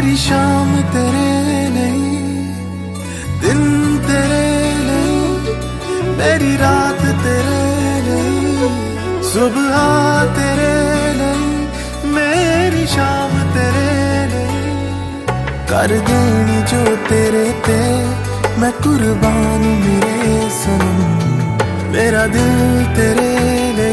मेरी शाम तेरे नहीं, दिन तेरे नहीं, मेरी रात तेरे नहीं, सुबह तेरे नहीं, मेरी शाम तेरे नहीं। कर देनी जो तेरे ते मैं कुर्बान मेरे सनम, मेरा दिल तेरे